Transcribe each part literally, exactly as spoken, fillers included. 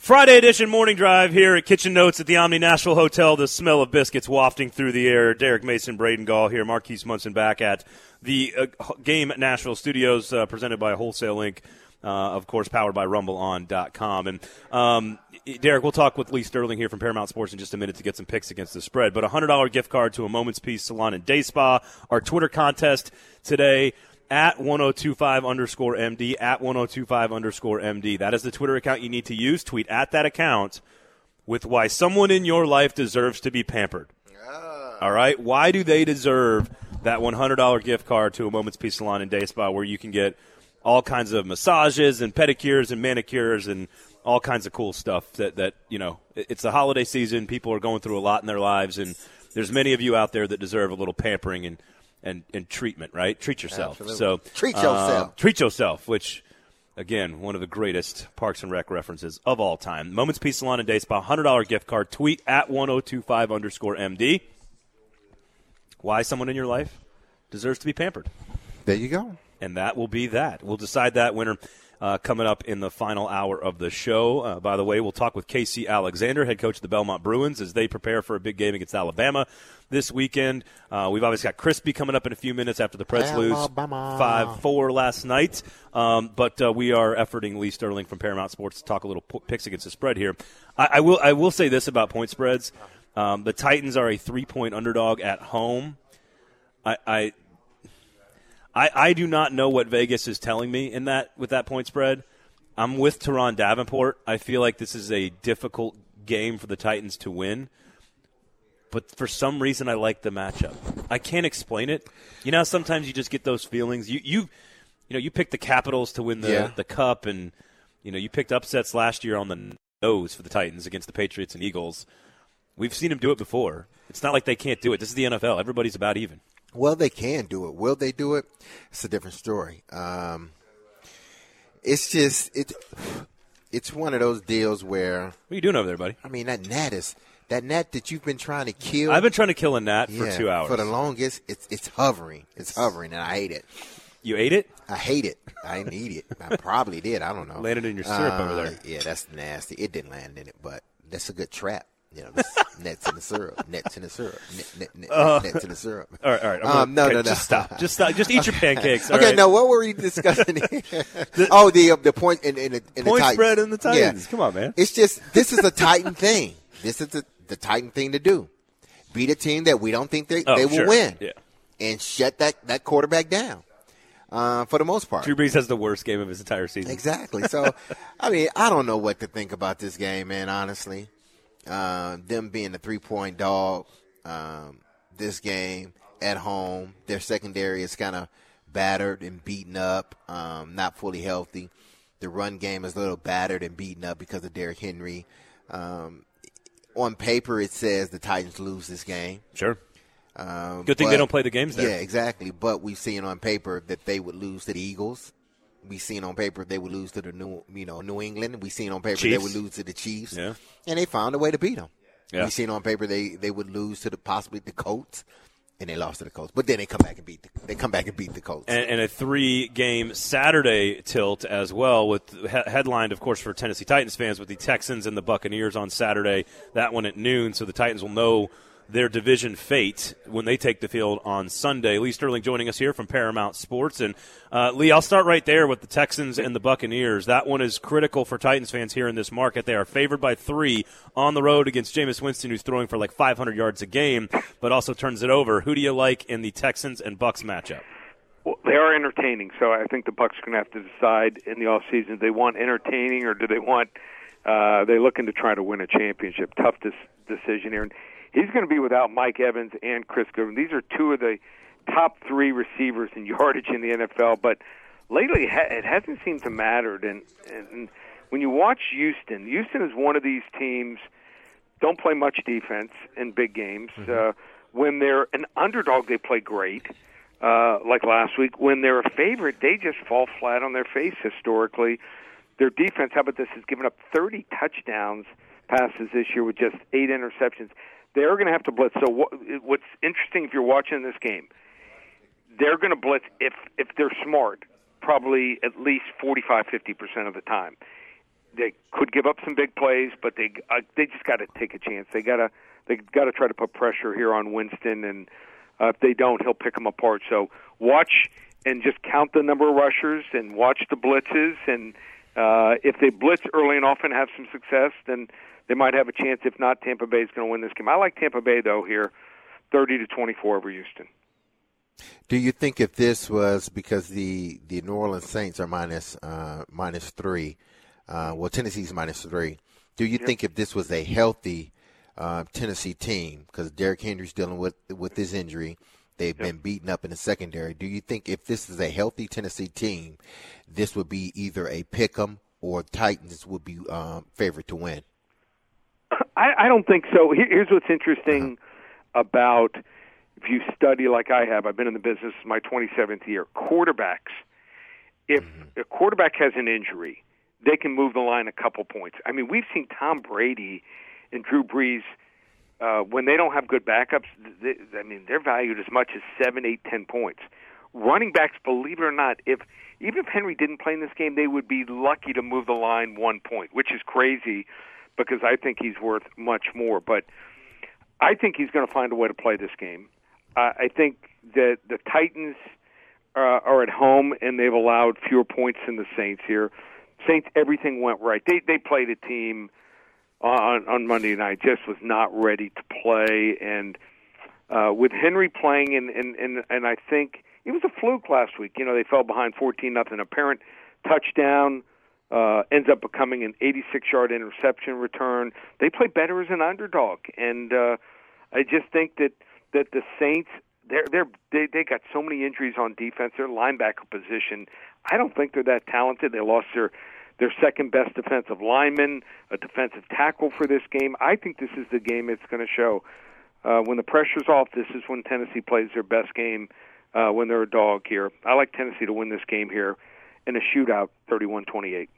Friday edition morning drive here at Kitchen Notes at the Omni Nashville Hotel. The smell of biscuits wafting through the air. Derek Mason, Braden Gall here. Marquise Munson back at the uh, Game Nashville Studios, uh, presented by Wholesale Incorporated. Uh, of course, powered by rumble on dot com. And, um, Derek, we'll talk with Lee Sterling here from Paramount Sports in just a minute to get some picks against the spread. But a one hundred dollars gift card to a Moment's Peace Salon and Day Spa. Our Twitter contest today, at ten twenty-five underscore MD, at ten twenty-five underscore MD. That is the Twitter account you need to use. Tweet at that account with why someone in your life deserves to be pampered. Oh. All right? Why do they deserve that one hundred dollars gift card to a Moment's Peace Salon and Day Spa where you can get all kinds of massages and pedicures and manicures and all kinds of cool stuff that, that, you know, it's the holiday season. People are going through a lot in their lives, and there's many of you out there that deserve a little pampering and, and, and treatment, right? Treat yourself. Absolutely. So Treat yourself. Uh, treat yourself, which, again, one of the greatest Parks and Rec references of all time. Moment's Peace Salon and Day Spa, one hundred dollars gift card. Tweet at ten twenty-five underscore MD. Why someone in your life deserves to be pampered. There you go. And that will be that. We'll decide that winner uh, coming up in the final hour of the show. Uh, by the way, we'll talk with Casey Alexander, head coach of the Belmont Bruins, as they prepare for a big game against Alabama this weekend. Uh, we've obviously got Crispy coming up in a few minutes after the Preds lose five four last night. Um, but uh, we are efforting Lee Sterling from Paramount Sports to talk a little p- picks against the spread here. I, I will I will say this about point spreads. Um, the Titans are a three-point underdog at home. I, I – I, I do not know what Vegas is telling me in that with that point spread. I'm with Teron Davenport. I feel like this is a difficult game for the Titans to win. But for some reason, I like the matchup. I can't explain it. You know, sometimes you just get those feelings. You you, you know, you picked the Capitals to win the, yeah. the Cup, and you know you picked upsets last year on the nose for the Titans against the Patriots and Eagles. We've seen them do it before. It's not like they can't do it. This is the N F L. Everybody's about even. Well, they can do it. Will they do it? It's a different story. Um, it's just it. It's one of those deals where. What are you doing over there, buddy? I mean, that gnat is that gnat that you've been trying to kill. I've been trying to kill a gnat for yeah, two hours. For the longest, it's it's hovering. It's hovering, and I hate it. You ate it? I hate it. I didn't eat it. I probably did. I don't know. Landed in your syrup uh, over there. Yeah, that's nasty. It didn't land in it, but that's a good trap. You know, nets in the syrup, nets in the syrup, net, net, net, uh, nets in the syrup. All right, all right. Um, no, okay, no, no. Just stop. Just stop. Just eat your pancakes. Okay, right? now what were we discussing here? the, oh, the uh, the point in, in, in point the spread in the Titans. Yeah. Come on, man. It's just this is a Titan thing. This is the, the Titan thing to do. Beat a team that we don't think they, oh, they will sure. win, yeah. and shut that, that quarterback down. Uh, for the most part, Drew Brees has the worst game of his entire season. Exactly. So, I mean, I don't know what to think about this game, man. Honestly. Uh, them being a three-point dog um, this game at home. Their secondary is kind of battered and beaten up, um, not fully healthy. The run game is a little battered and beaten up because of Derrick Henry. Um, on paper, it says the Titans lose this game. Sure. Um, Good thing but, they don't play the games there. Yeah, exactly. But we've seen on paper that they would lose to the Eagles. We seen on paper they would lose to the New, you know, New England. We seen on paper Chiefs. they would lose to the Chiefs, yeah. and they found a way to beat them. Yeah. We seen on paper they, they would lose to the possibly the Colts, and they lost to the Colts. But then they come back and beat the, they come back and beat the Colts. And, and a three-game Saturday tilt as well, with he- headlined, of course, for Tennessee Titans fans with the Texans and the Buccaneers on Saturday. That one at noon, so the Titans will know their division fate when they take the field on Sunday. Lee Sterling joining us here from Paramount Sports. And, uh, Lee, I'll start right there with the Texans and the Buccaneers. That one is critical for Titans fans here in this market. They are favored by three on the road against Jameis Winston, who's throwing for like five hundred yards a game, but also turns it over. Who do you like in the Texans and Bucs matchup? Well, they are entertaining, so I think the Bucs are going to have to decide in the offseason, do they want entertaining or do they want uh, – they're looking to try to win a championship. Tough dis- decision here. And he's going to be without Mike Evans and Chris Goodwin. These are two of the top three receivers in yardage in the N F L, but lately it hasn't seemed to matter. And, and when you watch Houston, Houston is one of these teams don't play much defense in big games. Mm-hmm. Uh, when they're an underdog, they play great, uh, like last week. When they're a favorite, they just fall flat on their face historically. Their defense, how about this, has given up thirty touchdowns passes this year with just eight interceptions. They're going to have to blitz. So what, what's interesting if you're watching this game, they're going to blitz if if they're smart, probably at least forty-five, fifty percent of the time. they could give up some big plays, but they uh, they just got to take a chance. They got to they got to try to put pressure here on Winston, and uh, if they don't, he'll pick them apart. So watch and just count the number of rushers and watch the blitzes, and uh, if they blitz early and often have some success, then they might have a chance. If not, Tampa Bay is going to win this game. I like Tampa Bay though here, thirty to twenty-four over Houston. Do you think if this was because the, the New Orleans Saints are minus uh, minus three, uh, well Tennessee's minus three, do you yep. think if this was a healthy uh, Tennessee team, because Derrick Henry's dealing with with his injury, they've yep. been beaten up in the secondary, do you think if this is a healthy Tennessee team, this would be either a pick'em or Titans would be um, favored to win? I, I don't think so. Here's what's interesting uh-huh. about if you study like I have, I've been in the business my twenty-seventh year, quarterbacks, if mm-hmm. a quarterback has an injury, they can move the line a couple points. I mean, we've seen Tom Brady and Drew Brees, uh, when they don't have good backups, they, I mean, they're valued as much as seven, eight, ten points. Running backs, believe it or not, if even if Henry didn't play in this game, they would be lucky to move the line one point, which is crazy because I think he's worth much more. But I think he's going to find a way to play this game. Uh, I think that the Titans uh, are at home, and they've allowed fewer points than the Saints here. Saints, everything went right. They they played a team on, on Monday night, just was not ready to play. And uh, with Henry playing, and, and, and, and I think it was a fluke last week. You know, they fell behind fourteen nothing. Apparent touchdown uh, ends up becoming an eighty-six yard interception return. They play better as an underdog. And uh, I just think that that the Saints, they're, they're, they they got so many injuries on defense. Their linebacker position, I don't think they're that talented. They lost their, their second-best defensive lineman, a defensive tackle for this game. I think this is the game it's going to show. Uh, when the pressure's off, this is when Tennessee plays their best game uh, when they're a dog here. I like Tennessee to win this game here in a shootout, thirty-one twenty-eight.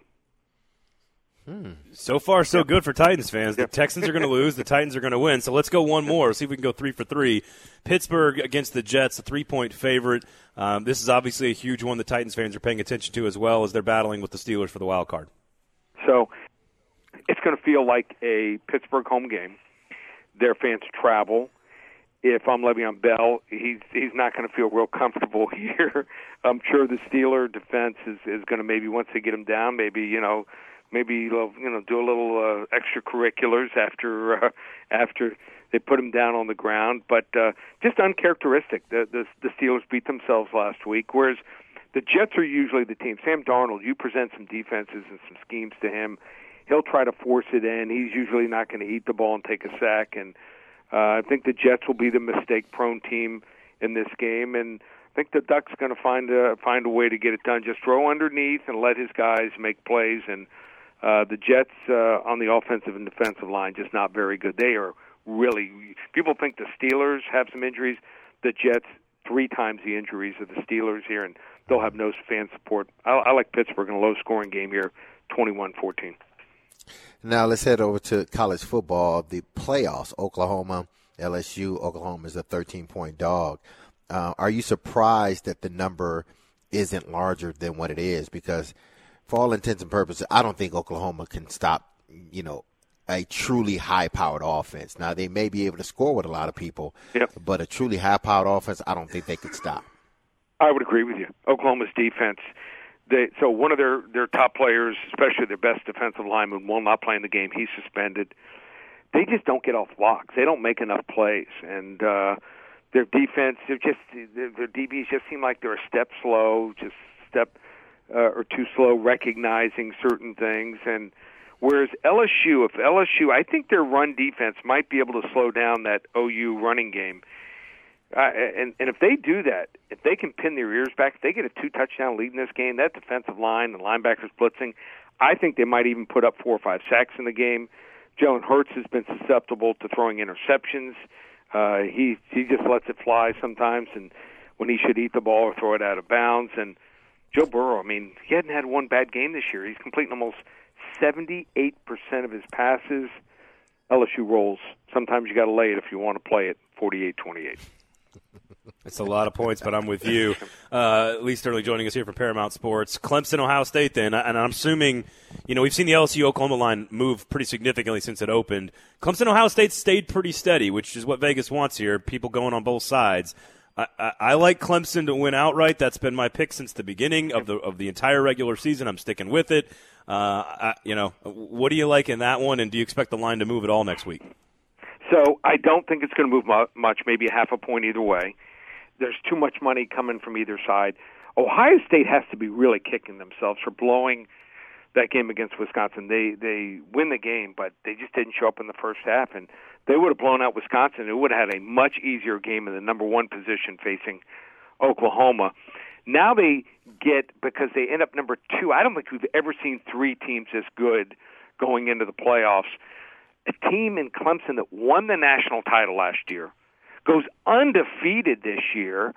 Hmm. So far, so good for Titans fans. The Texans are going to lose. The Titans are going to win. So let's go one more. See if we can go three for three. Pittsburgh against the Jets, a three-point favorite. Um, this is obviously a huge one the Titans fans are paying attention to as well as they're battling with the Steelers for the wild card. So it's going to feel like a Pittsburgh home game. Their fans travel. If I'm Le'Veon Bell, he's he's not going to feel real comfortable here. I'm sure the Steeler defense is, is going to maybe, once they get him down, maybe, you know, Maybe you know do a little uh, extracurriculars after uh, after they put him down on the ground, but uh, just uncharacteristic. The, the the Steelers beat themselves last week, whereas the Jets are usually the team. Sam Darnold, you present some defenses and some schemes to him, he'll try to force it in. He's usually not going to eat the ball and take a sack, and uh, I think the Jets will be the mistake-prone team in this game, and I think the Ducks going to find a find a way to get it done. Just throw underneath and let his guys make plays. And uh, the Jets uh, on the offensive and defensive line just not very good. They are really. People think the Steelers have some injuries. The Jets three times the injuries of the Steelers here, and they'll have no fan support. I, I like Pittsburgh in a low-scoring game here, twenty-one fourteen. Now let's head over to college football. The playoffs: Oklahoma, L S U. Oklahoma is a thirteen-point dog. Uh, are you surprised that the number isn't larger than what it is? Because for all intents and purposes, I don't think Oklahoma can stop, you know, a truly high-powered offense. Now, they may be able to score with a lot of people, yep. but a truly high-powered offense, I don't think they could stop. I would agree with you. Oklahoma's defense, they, so one of their, their top players, especially their best defensive lineman, will not play in the game. He's suspended. They just don't get off blocks. They don't make enough plays. And uh, their defense, they're just their, their D Bs just seem like they're a step slow, just a step uh, or two slow recognizing certain things. And whereas L S U, if L S U, I think their run defense might be able to slow down that O U running game. Uh, and, and if they do that, if they can pin their ears back, if they get a two-touchdown lead in this game, that defensive line and linebackers blitzing, I think they might even put up four or five sacks in the game. Jalen Hurts has been susceptible to throwing interceptions. Uh, he he just lets it fly sometimes, and when he should eat the ball or throw it out of bounds. And Joe Burrow, I mean, he hadn't had one bad game this year. He's completing almost seventy-eight percent of his passes. L S U rolls. Sometimes you got to lay it if you want to play it. forty-eight twenty-eight. It's a lot of points, but I'm with you. Uh, Lee Sterling joining us here from Paramount Sports. Clemson, Ohio State then, and I'm assuming, you know, we've seen the L S U-Oklahoma line move pretty significantly since it opened. Clemson, Ohio State stayed pretty steady, which is what Vegas wants here, people going on both sides. I, I, I like Clemson to win outright. That's been my pick since the beginning of the of the entire regular season. I'm sticking with it. Uh, I, you know, what do you like in that one, and do you expect the line to move at all next week? So I don't think it's going to move much, maybe a half a point either way. There's too much money coming from either side. Ohio State has to be really kicking themselves for blowing that game against Wisconsin. They they win the game, but they just didn't show up in the first half, and they would have blown out Wisconsin. It would have had a much easier game in the number one position facing Oklahoma. Now they get, because they end up number two, I don't think we've ever seen three teams this good going into the playoffs. A team in Clemson that won the national title last year, goes undefeated this year,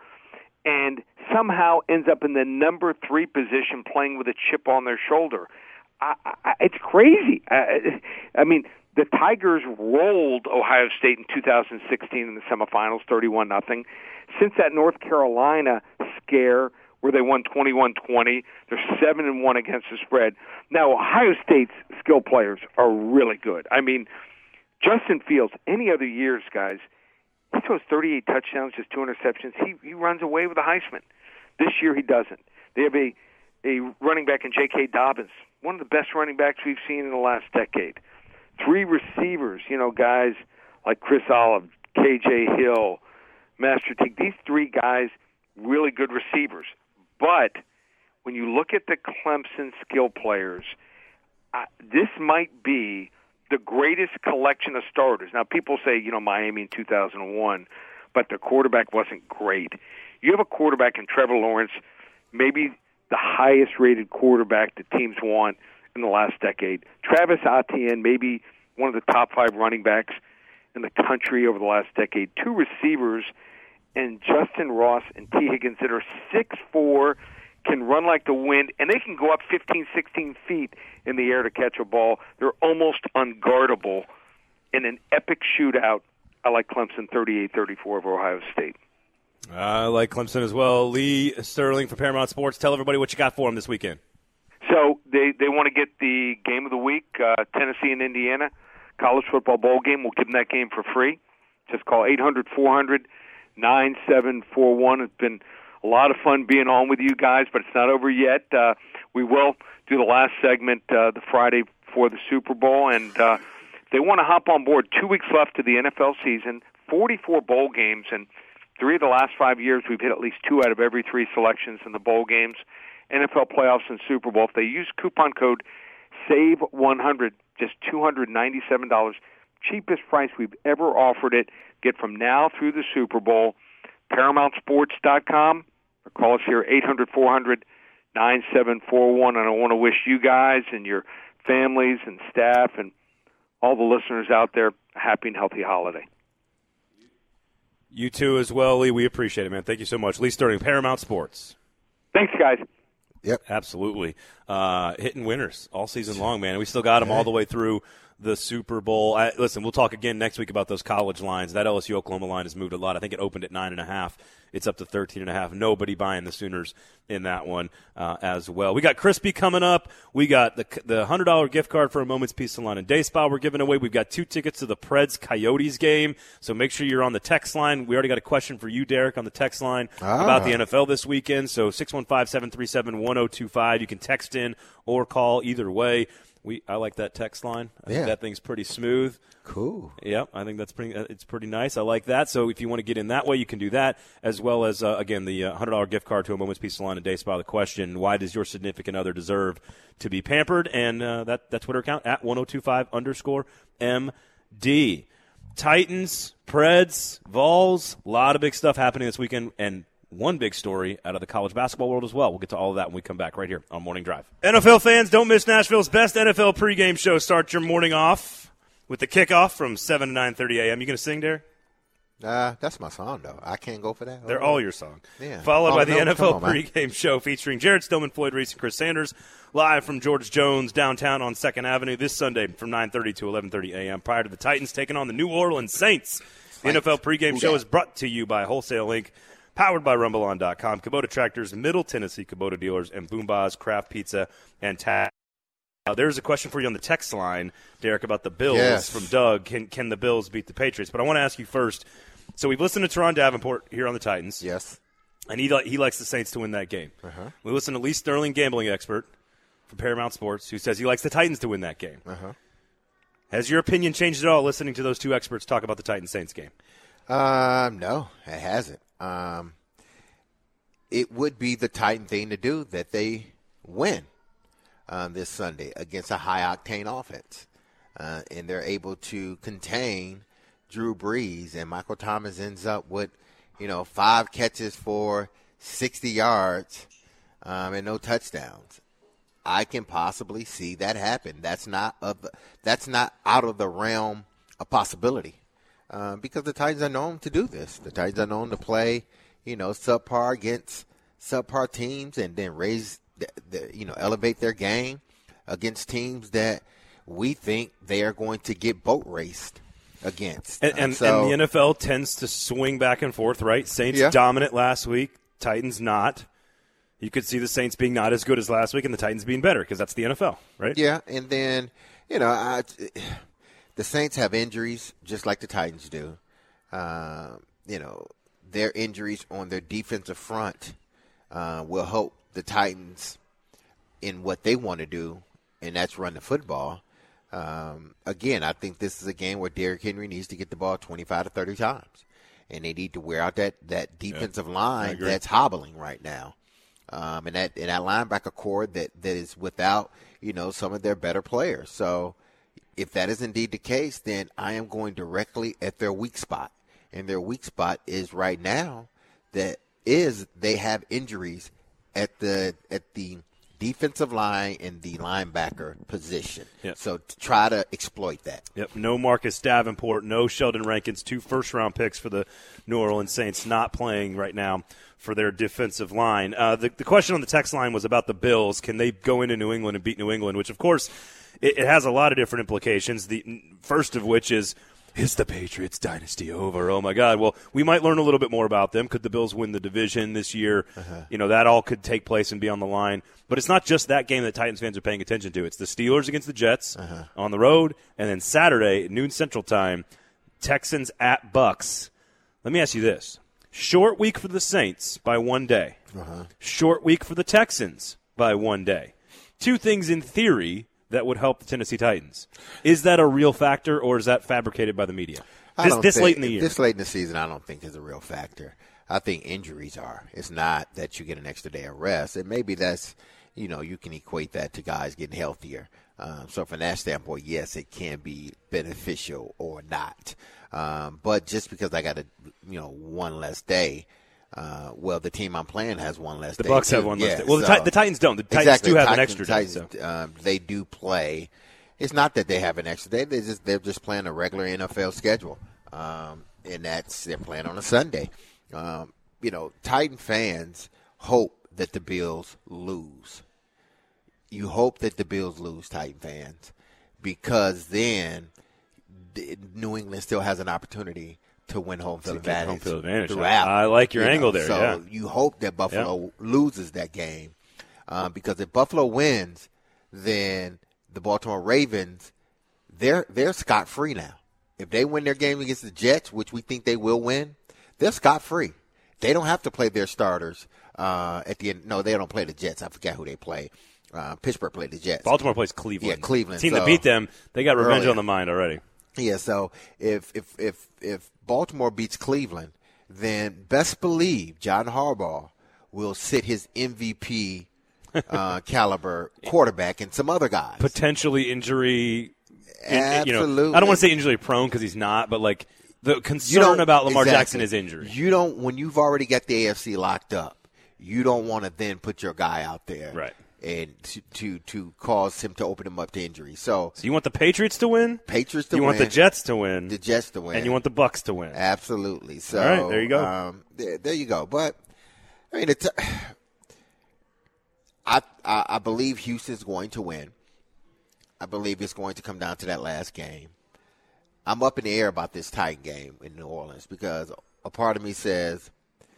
and somehow ends up in the number three position playing with a chip on their shoulder. I, I, it's crazy. I, I mean, the Tigers rolled Ohio State in two thousand sixteen in the semifinals, thirty-one nothing. Since that North Carolina scare where they won twenty-one twenty, they're seven and one against the spread. Now, Ohio State's skill players are really good. I mean, Justin Fields, any other years, guys, he throws thirty-eight touchdowns, just two interceptions. He he runs away with a Heisman. This year he doesn't. They have a, a running back in J K. Dobbins, one of the best running backs we've seen in the last decade. Three receivers, you know, guys like Chris Olive, K J. Hill, Master Teague. These three guys, really good receivers. But when you look at the Clemson skill players, uh, this might be the greatest collection of starters. Now, people say, you know, Miami in two thousand one, but the quarterback wasn't great. You have a quarterback in Trevor Lawrence, maybe the highest-rated quarterback the teams want in the last decade. Travis Etienne, maybe one of the top five running backs in the country over the last decade. Two receivers, and Justin Ross and T. Higgins that are six foot four, can run like the wind, and they can go up fifteen, sixteen feet in the air to catch a ball. They're almost unguardable. In an epic shootout, I like Clemson thirty-eight thirty-four over Ohio State. I like Clemson as well. Lee Sterling for Paramount Sports. Tell everybody what you got for them this weekend. So they, they want to get the game of the week, uh, Tennessee and Indiana, college football bowl game. We'll give them that game for free. Just call eight hundred, four hundred, nine seven four one. It's been a lot of fun being on with you guys, but it's not over yet. Uh, we will do the last segment uh, the Friday before the Super Bowl, and uh, they want to hop on board. Two weeks left to the N F L season, forty-four bowl games, and three of the last five years we've hit at least two out of every three selections in the bowl games, N F L playoffs and Super Bowl. If they use coupon code save one hundred, just two hundred ninety-seven dollars, cheapest price we've ever offered it. Get from now through the Super Bowl, paramount sports dot com, or call us here, eight hundred, four hundred, nine seven four one. And I want to wish you guys and your families and staff and all the listeners out there a happy and healthy holiday. You too as well, Lee. We appreciate it, man. Thank you so much. Lee Sterling, Paramount Sports. Thanks, guys. Yep. Absolutely. Uh, hitting winners all season long, man. We still got them all the way through the Super Bowl. I, listen, we'll talk again next week about those college lines. That L S U-Oklahoma line has moved a lot. I think it opened at nine and a half. It's up to thirteen and a half. Nobody buying the Sooners in that one uh, as well. We got Crispy coming up. We got the the one hundred dollars gift card for a Moment's Peace Salon and Day Spa we're giving away. We've got two tickets to the Preds Coyotes game, so make sure you're on the text line. We already got a question for you, Derek, on the text line ah. about the N F L this weekend. So six one five, seven three seven, one zero two five. You can text in or call either way. We I like that text line. I yeah. think that thing's pretty smooth. Cool. Yeah, I think that's pretty. It's pretty nice. I like that. So if you want to get in that way, you can do that, as well as uh, again the uh, one hundred dollars gift card to a Moment's Peace Salon and Day Spa. The question: why does your significant other deserve to be pampered? And uh, that that Twitter account at one zero two five underscore M D. Titans, Preds, Vols, a lot of big stuff happening this weekend, and one big story out of the college basketball world as well. We'll get to all of that when we come back right here on Morning Drive. N F L fans, don't miss Nashville's best N F L pregame show. Start your morning off with the kickoff from seven to nine thirty a.m. You going to sing, Derek? Uh, that's my song, though. I can't go for that. They're all your song. Yeah. Followed oh, by the no, N F L on, pregame show featuring Jared Stillman, Floyd Reese, and Chris Sanders, live from George Jones downtown on second Avenue this Sunday from nine thirty to eleven thirty a.m. prior to the Titans taking on the New Orleans Saints. The N F L pregame show is brought to you by Wholesale Incorporated. powered by rumble on dot com. Kubota Tractors, Middle Tennessee Kubota dealers, and Boomba's Craft Pizza and Tag. Uh, there's a question for you on the text line, Derek, about the Bills yes. from Doug. Can can the Bills beat the Patriots? But I want to ask you first. So we've listened to Teron Davenport here on the Titans. Yes. And he he likes the Saints to win that game. Uh-huh. We listened to Lee Sterling, gambling expert from Paramount Sports, who says he likes the Titans to win that game. Uh-huh. Has your opinion changed at all listening to those two experts talk about the Titans-Saints game? Um, no, it hasn't. Um, it would be the Titan thing to do that they win um, this Sunday against a high-octane offense. Uh, and they're able to contain Drew Brees, and Michael Thomas ends up with, you know, five catches for sixty yards um, and no touchdowns. I can possibly see that happen. That's not of the, that's not out of the realm of possibility uh, because the Titans are known to do this. The Titans are known to play, you know, subpar against subpar teams and then raise, the, the, you know, elevate their game against teams that we think they are going to get boat raced against. And, and, uh, so, and the N F L tends to swing back and forth, right? Saints yeah. dominant last week, Titans not. You could see the Saints being not as good as last week and the Titans being better because that's the N F L, right? Yeah, and then, you know, I, the Saints have injuries just like the Titans do. Uh, you know, their injuries on their defensive front uh, will help the Titans in what they want to do, and that's run the football. Um, again, I think this is a game where Derrick Henry needs to get the ball twenty-five to thirty times, and they need to wear out that, that defensive yeah, line that's hobbling right now. Um, and that and that linebacker core that, that is without, you know, some of their better players. So if that is indeed the case, then I am going directly at their weak spot. And their weak spot is right now that is they have injuries at the at the defensive line and the linebacker position. Yep. So to try to exploit that. Yep. No Marcus Davenport, no Sheldon Rankins, two first-round picks for the New Orleans Saints not playing right now for their defensive line. Uh, the, the question on the text line was about the Bills. Can they go into New England and beat New England? Which, of course, it, it has a lot of different implications. The first of which is, is the Patriots dynasty over? Oh, my God. Well, we might learn a little bit more about them. Could the Bills win the division this year? Uh-huh. You know, that all could take place and be on the line. But it's not just that game that Titans fans are paying attention to. It's the Steelers against the Jets uh-huh. on the road, and then Saturday, noon Central Time, Texans at Bucks. Let me ask you this. Short week for the Saints by one day. Uh-huh. Short week for the Texans by one day. Two things in theory that would help the Tennessee Titans. Is that a real factor, or is that fabricated by the media? This, this think, late in the year. This late in the season, I don't think is a real factor. I think injuries are. It's not that you get an extra day of rest. And maybe that's, you know, you can equate that to guys getting healthier. Um, so from that standpoint, yes, it can be beneficial or not. Um, but just because I got a, you know, one less day, uh, well, the team I'm playing has one less the day. The Bucks too. have one yeah, less day. Well, so, the, Ti- the Titans don't. The Titans exactly, do have Titans, an extra Titans, day. So. Um, they do play. It's not that they have an extra day. They just they're just playing a regular N F L schedule, um, and that's they're playing on a Sunday. Um, you know, Titan fans hope that the Bills lose. You hope that the Bills lose, Titan fans, because then New England still has an opportunity to win home field advantage. Home field advantage. Throughout. I like your you angle know, there. So yeah. you hope that Buffalo yep. loses that game, um, because if Buffalo wins, then the Baltimore Ravens, they're they're scot free now. If they win their game against the Jets, which we think they will win, they're scot free. They don't have to play their starters uh, at the end. No, they don't play the Jets. I forgot who they play. Uh, Pittsburgh played the Jets. Baltimore plays Cleveland. Yeah, Cleveland. The team so, that beat them, they got revenge earlier. on the mind already. Yeah, so if if if if Baltimore beats Cleveland, then best believe John Harbaugh will sit his M V P uh, caliber quarterback and some other guys. Potentially injury. Absolutely. You know, I don't want to say injury prone because he's not, but like the concern about Lamar exactly. Jackson is injury. You don't when you've already got the A F C locked up. You don't want to then put your guy out there, right? And to, to to cause him to open him up to injury. So, so you want the Patriots to win? Patriots to you win. You want the Jets to win. The Jets to win. And you want the Bucks to win. Absolutely. So, all right, there you go. Um, there, there you go. But I mean, it's, I, I I believe Houston's going to win. I believe it's going to come down to that last game. I'm up in the air about this Titan game in New Orleans because a part of me says,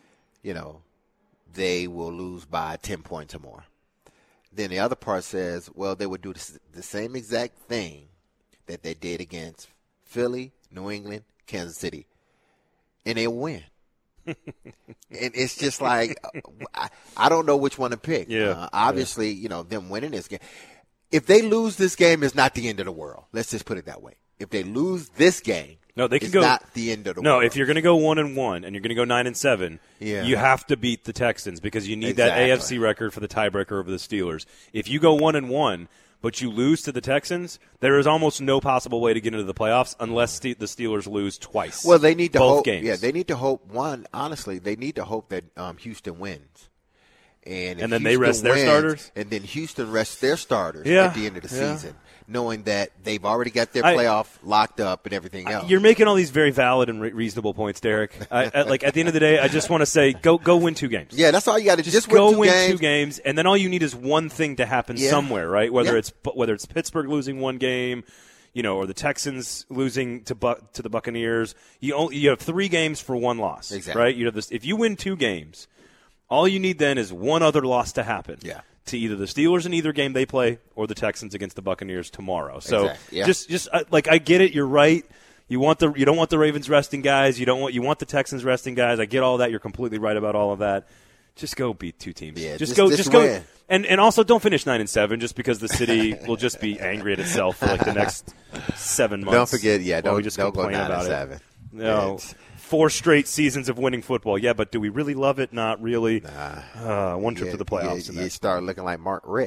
you know, they will lose by ten points or more. Then the other part says, well, they would do the same exact thing that they did against Philly, New England, Kansas City, and they'll win. And it's just like, I, I don't know which one to pick. Yeah, uh, obviously, yeah. you know, them winning this game. If they lose this game, it's not the end of the world. Let's just put it that way. If they lose this game, no, they can it's go, not the end of the no, world. No, if you're going to go one and one and you're going to go nine and seven, yeah. you have to beat the Texans because you need exactly. that A F C record for the tiebreaker over the Steelers. If you go one and one, but you lose to the Texans, there is almost no possible way to get into the playoffs unless the Steelers lose twice. Well, they need to both hope. games. Yeah, they need to hope. One, honestly, they need to hope that um, Houston wins. And, and then Houston they rest their wins, starters? And then Houston rests their starters yeah, at the end of the yeah. season, knowing that they've already got their I, playoff locked up and everything else. You're making all these very valid and re- reasonable points, Derek. I, I, like at the end of the day, I just want to say, go go win two games. Yeah, that's all you got to just, just go win two win games. two games, and then all you need is one thing to happen yeah. somewhere, right? Whether yeah. it's whether it's Pittsburgh losing one game, you know, or the Texans losing to Bu- to the Buccaneers. You only, you have three games for one loss, exactly. right? You have this. If you win two games, all you need then is one other loss to happen. Yeah. To either the Steelers in either game they play or the Texans against the Buccaneers tomorrow. So exactly. yeah. just just uh, like I get it, you're right. You want the you don't want the Ravens resting guys. You don't want you want the Texans resting guys. I get all that. You're completely right about all of that. Just go beat two teams. Yeah, just, just go just just go win. and and also don't finish nine and seven just because the city will just be angry at itself for like the next seven months. Don't forget, yeah, don't, we just don't go complain nine about and it. seven. No. It's, Four straight seasons of winning football. Yeah, but do we really love it? Not really. Nah. Uh, one trip yeah, to the playoffs. You, you start looking like Mark Richt.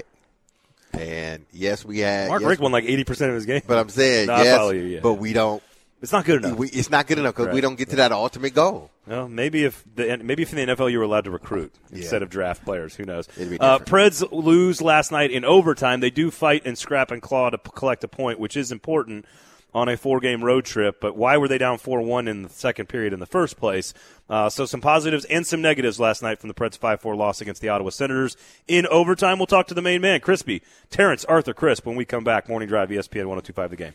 And, yes, we had. Mark yes, Richt won like eighty percent of his game. But I'm saying, no, yes, I follow you, yeah. but we don't. It's not good enough. We, it's not good enough because right. we don't get to that ultimate goal. Well, maybe if the maybe if in the N F L you were allowed to recruit yeah. instead of draft players, who knows? It'd be uh, different. Preds lose last night in overtime. They do fight and scrap and claw to p- collect a point, which is important on a four-game road trip. But why were they down four one in the second period in the first place? Uh, so some positives and some negatives last night from the Preds five four loss against the Ottawa Senators. In overtime, we'll talk to the main man, Crispy, Terrence Arthur Crisp, when we come back. Morning Drive, E S P N one oh two point five The Game.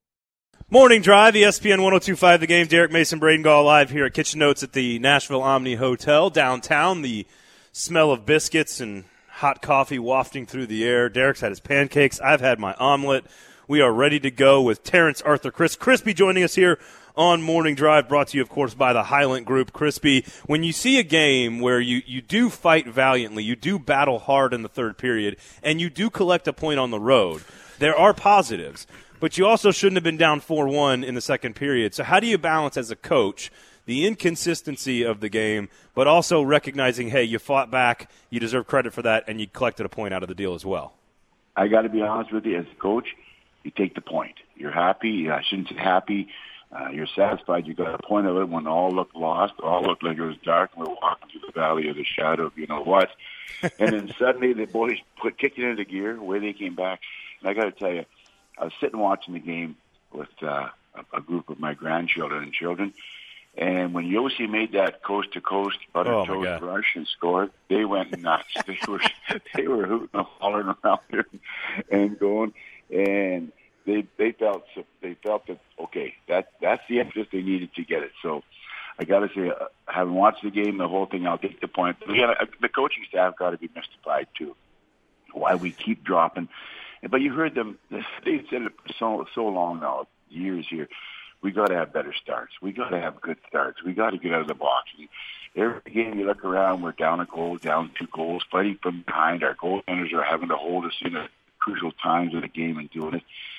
Morning Drive, E S P N one oh two point five The Game. Derek Mason, Braden Gall live here at Kitchen Notes at the Nashville Omni Hotel downtown. The smell of biscuits and hot coffee wafting through the air. Derek's had his pancakes. I've had my omelet. We are ready to go with Terrence Arthur Crisp. Crispy joining us here on Morning Drive, brought to you, of course, by the Highland Group. Crispy, when you see a game where you, you do fight valiantly, you do battle hard in the third period, and you do collect a point on the road, there are positives. But you also shouldn't have been down four one in the second period. So how do you balance as a coach the inconsistency of the game, but also recognizing, hey, you fought back, you deserve credit for that, and you collected a point out of the deal as well? I got to be honest with you, as a coach, you take the point. You're happy. I shouldn't say happy. Uh, you're satisfied. You got a point of it when all looked lost, all looked like it was dark, and we're walking through the valley of the shadow of you know what. And then suddenly the boys put kicked it into gear, where they came back. And I got to tell you, I was sitting watching the game with uh, a, a group of my grandchildren and children, and when Yossi made that coast-to-coast butter oh toast rush and scored, they went nuts. they were they were hooting and hollering around there and going, and they they felt they felt that okay, that that's the emphasis they needed to get it. So I got to say, uh, having watched the game, the whole thing, I'll take the point. Again, uh, the coaching staff got to be mystified too. Why we keep dropping. But you heard them, they said it for so, so long now, years here, we got to have better starts. We got to have good starts. We got to get out of the box. And every game you look around, we're down a goal, down two goals, fighting from behind. Our goaltenders are having to hold us in at crucial times of the game and doing it.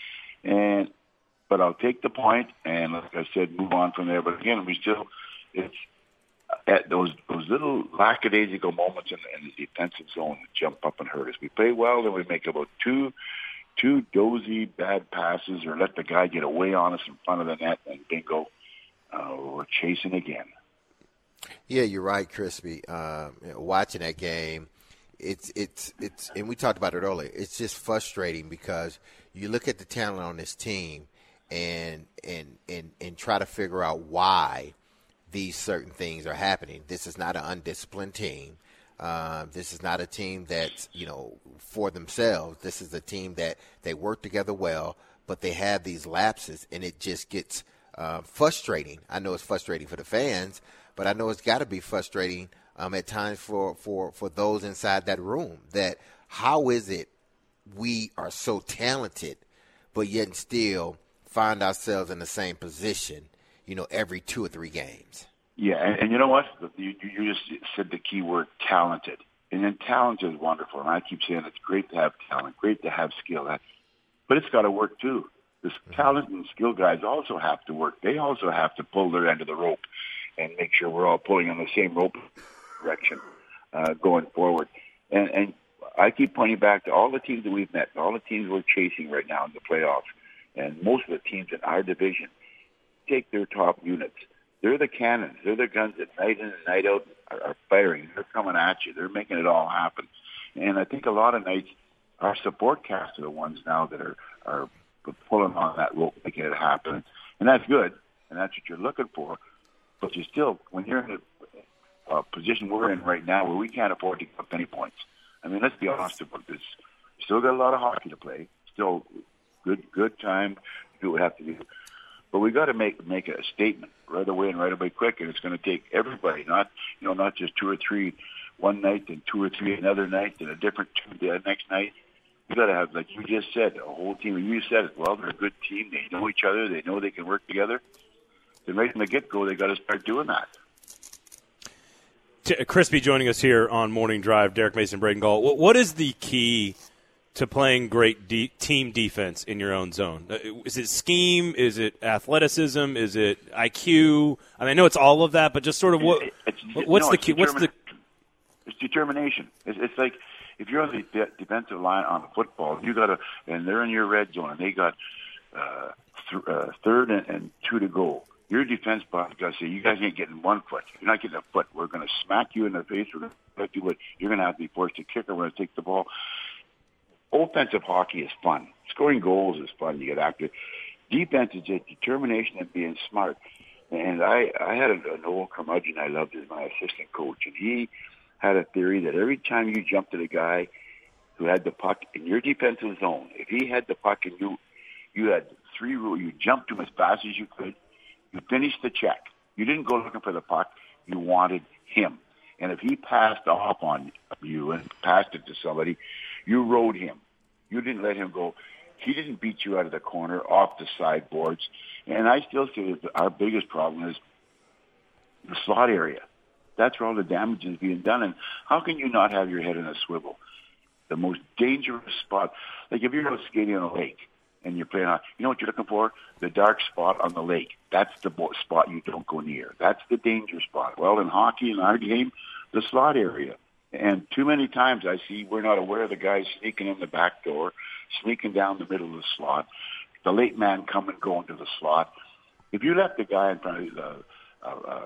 And But I'll take the point, and like I said, move on from there. But again, we still, it's at those those little lackadaisical moments in, in the defensive zone that jump up and hurt us. We play well, then we make about two two dozy bad passes or let the guy get away on us in front of the net, and bingo, uh, we're chasing again. Yeah, you're right, Crispy. Um, you know, watching that game, it's it's it's, and we talked about it earlier. It's just frustrating because you look at the talent on this team, and and and and try to figure out why these certain things are happening. This is not an undisciplined team. Um, this is not a team that's, you know, for themselves. This is a team that they work together well, but they have these lapses, and it just gets uh, frustrating. I know it's frustrating for the fans, but I know it's got to be frustrating um, at times for, for, for those inside that room. That how is it we are so talented, but yet still find ourselves in the same position, you know, every two or three games? Yeah, and, and you know what? You, you just said the key word, talented. And then talent is wonderful, and I keep saying it's great to have talent, great to have skill, but it's got to work too. This mm-hmm. talent and skill guys also have to work. They also have to pull their end of the rope and make sure we're all pulling on the same rope direction uh, going forward. And, and I keep pointing back to all the teams that we've met, all the teams we're chasing right now in the playoffs, and most of the teams in our division take their top units. They're the cannons. They're the guns that night in and night out are, are firing. They're coming at you. They're making it all happen. And I think a lot of nights our support cast are the ones now that are, are pulling on that rope, making it happen. And that's good, and that's what you're looking for. But you still, when you're in a, a position we're in right now where we can't afford to give up any points. I mean, let's be honest about this. Still got a lot of hockey to play. Still good good time to do what we have to do. But we got to make make a statement right away and right away quick, and it's going to take everybody, not you know not just two or three one night and two or three another night and a different two the next night. You got to have, like you just said, a whole team. And you said it well. They're a good team. They know each other. They know they can work together. Then right from the get go, they got to start doing that. Crispy joining us here on Morning Drive. Derek Mason, Braden Gall. What is the key to playing great de- team defense in your own zone? Is it scheme? Is it athleticism? Is it I Q? I mean, I know it's all of that, but just sort of what? It's, what's no, the key? What's the? It's determination. It's, it's like if you're on the de- defensive line on the football, you got to, and they're in your red zone, and they got uh, th- uh, third and, and two to go. Your defense boss got to say, you guys ain't getting one foot. You're not getting a foot. We're going to smack you in the face. We're going to do what you're going to have to be forced to kick, or we're going to take the ball. Offensive hockey is fun. Scoring goals is fun. You get active. Defense is just determination and being smart. And I, I had a, an old curmudgeon I loved as my assistant coach, and he had a theory that every time you jumped at a guy who had the puck in your defensive zone, if he had the puck and you, you had three rules. You jumped to him as fast as you could. You finished the check. You didn't go looking for the puck. You wanted him. And if he passed off on you and passed it to somebody, you rode him. You didn't let him go. He didn't beat you out of the corner, off the sideboards. And I still say that our biggest problem is the slot area. That's where all the damage is being done. And how can you not have your head in a swivel? The most dangerous spot. Like if you're out skating on a lake and you're playing, you know what you're looking for? The dark spot on the lake. That's the spot you don't go near. That's the danger spot. Well, in hockey, in our game, the slot area. And too many times I see we're not aware of the guys sneaking in the back door, sneaking down the middle of the slot, the late man coming going to the slot. If you left the guy in front of the, uh, uh,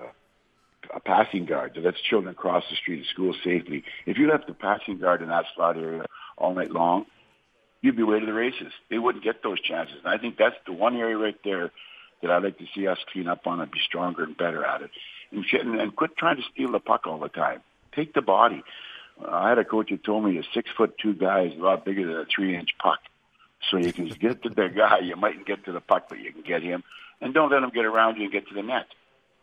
a passing guard that lets children cross the street to school safely, if you left the passing guard in that slot area all night long, you'd be away to the races. They wouldn't get those chances. And I think that's the one area right there that I'd like to see us clean up on and be stronger and better at it. And, and quit trying to steal the puck all the time. Take the body. Uh, I had a coach who told me a six-foot-two guy is a lot bigger than a three-inch puck. So you can get to the guy. You mightn't get to the puck, but you can get him. And don't let him get around you and get to the net.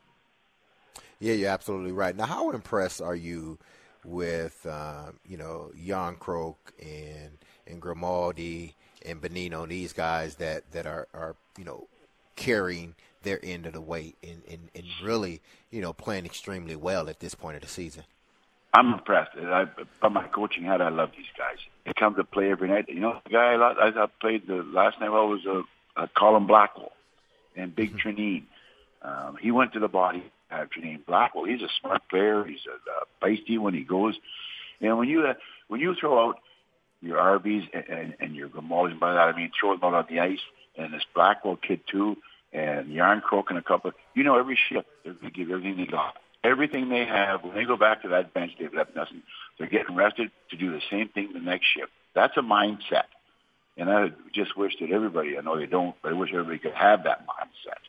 Yeah, you're absolutely right. Now, how impressed are you with, uh, you know, Jan Krok and, and Grimaldi and Bonino, these guys that, that are, are, you know, carrying their end of the weight and, and, and really, you know, playing extremely well at this point of the season? I'm impressed. I, by my coaching hat, I love these guys. They come to play every night. You know, the guy I, I played the last night well was a, a Colin Blackwell and Big mm-hmm. Trinine. Um, he went to the body. Uh, Trinine Blackwell. He's a smart player. He's a, a feisty when he goes. And when you uh, when you throw out your R Bs and, and, and your Grimaldis, by that I mean throw them out on the ice, and this Blackwell kid too, and Jan Krok and a couple, you know, every shift they're going to give everything they got. Everything they have, when they go back to that bench, they've left nothing. They're getting rested to do the same thing the next shift. That's a mindset. And I just wish that everybody, I know they don't, but I wish everybody could have that mindset.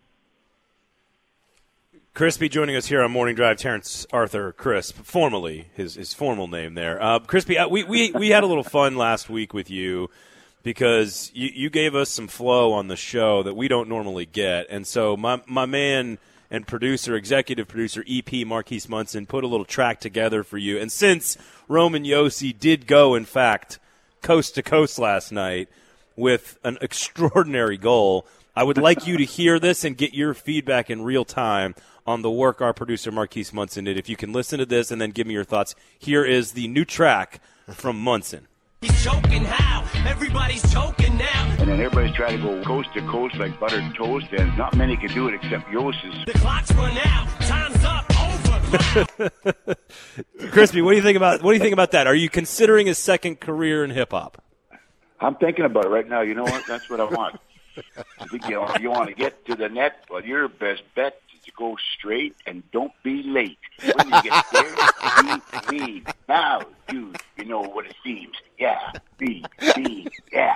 Crispy joining us here on Morning Drive, Terrence Arthur Crisp, formerly his his formal name there. Uh, Crispy, uh, we, we, we had a little fun last week with you because you, you gave us some flow on the show that we don't normally get. And so my my man and producer, executive producer, E P Marquise Munson, put a little track together for you. And since Roman Josi did go, in fact, coast to coast last night with an extraordinary goal, I would like you to hear this and get your feedback in real time on the work our producer Marquise Munson did. If you can listen to this and then give me your thoughts, here is the new track from Munson. He's choking how? Everybody's choking now. And then everybody's trying to go coast to coast like buttered toast, and not many can do it except Yosis. The clock's run out. Time's up. Over. Crispy, what do you think about what do you think about that? Are you considering a second career in hip hop? I'm thinking about it right now. You know what? That's what I want. I think you, you want to get to the net, well, your best bet is to go straight and don't be late. When you get there, be me. Now, dude, you know what it seems. Yeah, be me. Yeah.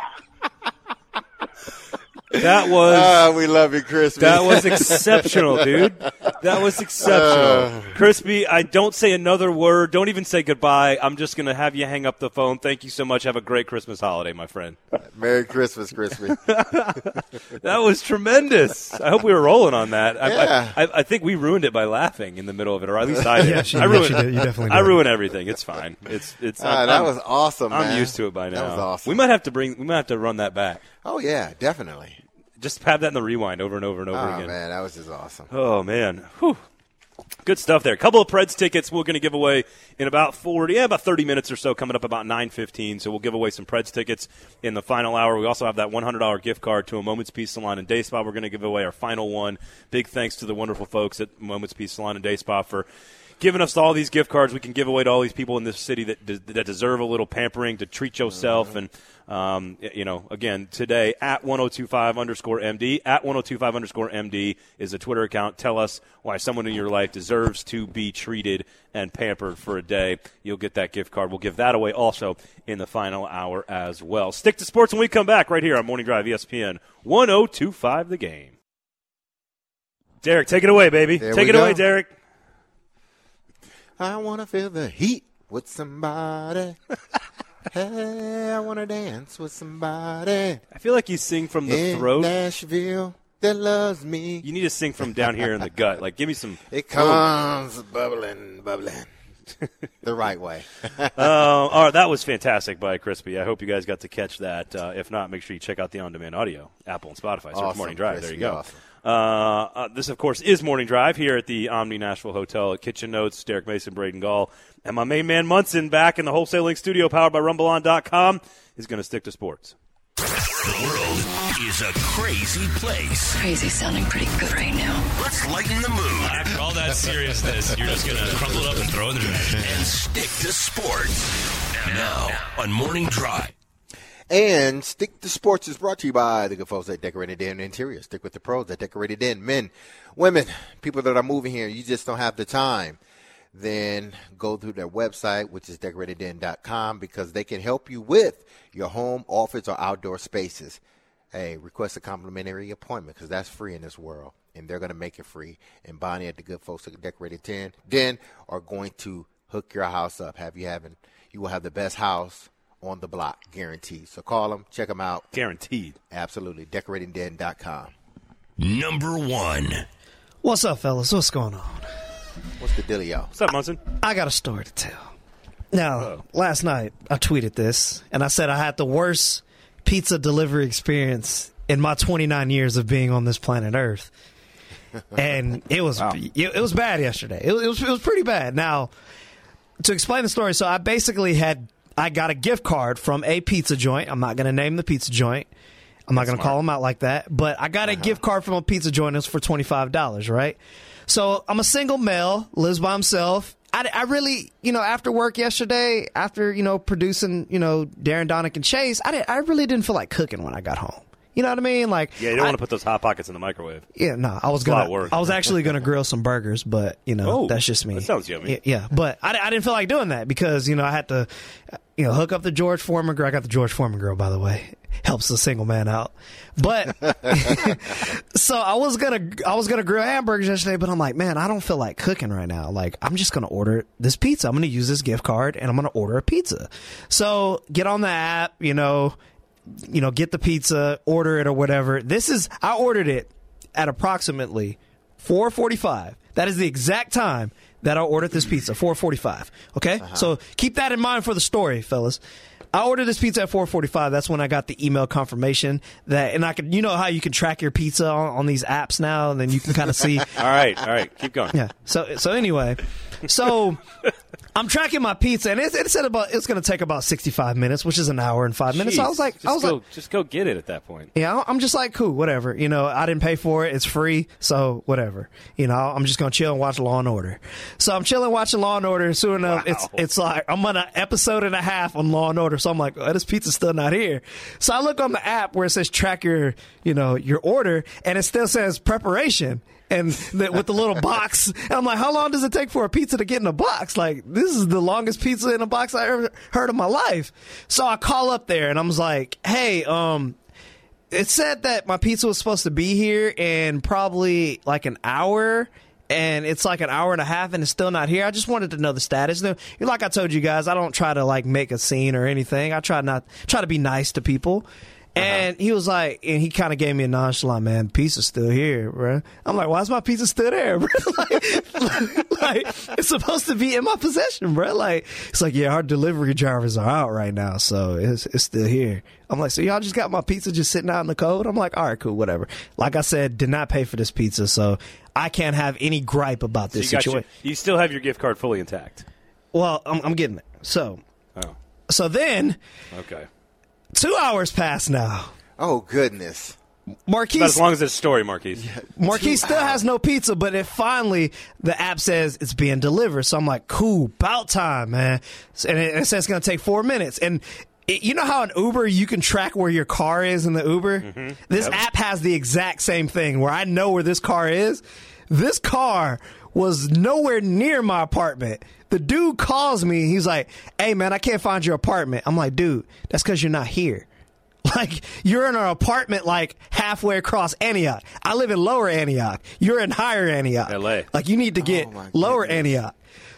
That was. Ah, we love you, Crispy. That was exceptional, dude. That was exceptional. Uh, Crispy, I don't say another word. Don't even say goodbye. I'm just going to have you hang up the phone. Thank you so much. Have a great Christmas holiday, my friend. Merry Christmas, Crispy. That was tremendous. I hope we were rolling on that. Yeah. I, I, I think we ruined it by laughing in the middle of it, or at least I did. Yeah, she, I ruined, yeah, she did. You definitely did. I ruin everything. It's fine. It's it's. Ah, I'm, that I'm, was awesome, man. I'm used to it by now. That was awesome. We might have to bring. We might have to run that back. Oh yeah, definitely. Just have that in the rewind over and over and over oh, again. Oh man, that was just awesome. Oh man. Whew. Good stuff there. A couple of Preds tickets we're going to give away in about forty, yeah, about thirty minutes or so, coming up about nine fifteen. So we'll give away some Preds tickets in the final hour. We also have that one hundred dollars gift card to a Moments Peace Salon and Day Spa. We're going to give away our final one. Big thanks to the wonderful folks at Moments Peace Salon and Day Spa for giving us all these gift cards we can give away to all these people in this city that that deserve a little pampering, to treat yourself. Mm-hmm. And, um, you know, again, today, at ten twenty-five underscore M D, at ten twenty-five underscore M D is a Twitter account. Tell us why someone in your life deserves to be treated and pampered for a day. You'll get that gift card. We'll give that away also in the final hour as well. Stick to sports when we come back right here on Morning Drive, E S P N ten twenty-five The Game. Derek, take it away, baby. There take it go. away, Derek. I want to feel the heat with somebody. Hey, I want to dance with somebody. I feel like you sing from the in throat. Nashville that loves me. You need to sing from down here in the gut. Like, give me some. It comes bubbling, bubbling. The right way. uh, all right, that was fantastic by Crispy. I hope you guys got to catch that. Uh, if not, make sure you check out the on-demand audio, Apple and Spotify. Search Awesome, Morning Drive. Crispy, There you go. awesome. Uh, uh, this, of course, is Morning Drive here at the Omni Nashville Hotel at Kitchen Notes. Derek Mason, Braden Gall, and my main man Munson back in the Wholesaling Studio powered by Rumble On dot com is going to stick to sports. The world is a crazy place. Crazy sounding pretty good right now. Let's lighten the mood. After all that seriousness, you're just going to crumple it up and throw it in the trash. And stick to sports. Now on Morning Drive. And Stick to Sports is brought to you by the good folks at Decorated Den Interior. Stick with the pros at Decorated Den. Men, women, people that are moving here, you just don't have the time. Then go through their website, which is decorated den dot com, because they can help you with your home, office, or outdoor spaces. Hey, request a complimentary appointment because that's free in this world, and they're going to make it free. And Bonnie at the good folks at Decorated Den, Den are going to hook your house up. Have you having? You will have the best house on the block, guaranteed. So call them, check them out. Guaranteed. Absolutely. decorated den dot com. Number one. What's up, fellas? What's going on? What's the dealio? What's up, Munson? I got a story to tell. Now, Uh-oh. last night I tweeted this, and I said I had the worst pizza delivery experience in my twenty-nine years of being on this planet Earth. And it was wow. it, it was bad yesterday. It, it was it was pretty bad. Now, to explain the story, so I basically had I got a gift card from a pizza joint. I'm not going to name the pizza joint. I'm not going to call them out like that. But I got a uh-huh. gift card from a pizza joint. It was for twenty-five dollars, right? So I'm a single male, lives by himself. I, I really, you know, after work yesterday, after, you know, producing, you know, Darren, Donick, and Chase, I, did, I really didn't feel like cooking when I got home. You know what I mean? Like, yeah, you don't I, want to put those Hot Pockets in the microwave. Yeah, no, I was gonna. I was actually gonna grill some burgers, but you know, oh, that's just me. That sounds yummy. Yeah, yeah. But I, I didn't feel like doing that because you know I had to, you know, hook up the George Foreman grill. I got the George Foreman grill, by the way. Helps the single man out. But so I was gonna, I was gonna grill hamburgers yesterday, but I'm like, man, I don't feel like cooking right now. Like, I'm just gonna order this pizza. I'm gonna use this gift card and I'm gonna order a pizza. So get on the app, you know. You know, get the pizza, order it or whatever. This is, I ordered it at approximately four forty-five. That is the exact time that I ordered this pizza, four forty-five. Okay? Uh-huh. So keep that in mind for the story, fellas. I ordered this pizza at four forty-five. That's when I got the email confirmation that, and I could, you know how you can track your pizza on, on these apps now, and then you can kind of see. all right, all right, keep going. Yeah. So, so anyway, so I'm tracking my pizza, and it, it said about it's going to take about sixty-five minutes, which is an hour and five minutes. Jeez, So I was like, just I was go, like, just go get it at that point. yeah, I'm just like, cool, whatever. You know, I didn't pay for it; it's free, so whatever. You know, I'm just going to chill and watch Law and Order. So I'm chilling, watching Law and Order. And soon enough, Wow. it's it's like I'm on an episode and a half on Law and Order. So I'm like, oh, this pizza's still not here. So I look on the app where it says track your, you know, your order, and it still says preparation. And the, with the little box, and I'm like, how long does it take for a pizza to get in a box? Like, this is the longest pizza in a box I ever heard of my life. So I call up there, and I was like, hey, um, it said that my pizza was supposed to be here in probably like an hour, and it's like an hour and a half, and it's still not here. I just wanted to know the status. Now, like I told you guys, I don't try to like make a scene or anything. I try not try to be nice to people. And he was like, and he kind of gave me a nonchalant, man, pizza's still here, bro. I'm like, why is my pizza still there, bro? like, like, like, it's supposed to be in my possession, bro. Like, it's like, yeah, our delivery drivers are out right now, so it's it's still here. I'm like, so y'all just got my pizza just sitting out in the cold? I'm like, all right, cool, whatever. Like I said, did not pay for this pizza, so I can't have any gripe about this so you situation. Your, you still have your gift card fully intact. Well, I'm, I'm getting it. So, oh. so then, okay. Two hours pass now. Oh, goodness. Marquise, about as long as this story, Marquise. Marquise still has no pizza, but it finally, the app says it's being delivered. So I'm like, cool, about time, man. And it, it says it's going to take four minutes. And it, you know how in Uber you can track where your car is in the Uber? Mm-hmm. This yep. app has the exact same thing where I know where this car is. This car was nowhere near my apartment. The dude calls me. He's like, hey, man, I can't find your apartment. I'm like, dude, that's because you're not here. Like, you're in an apartment, like, halfway across Antioch. I live in Lower Antioch. You're in Higher Antioch. L A. Like, you need to get oh Lower Antioch.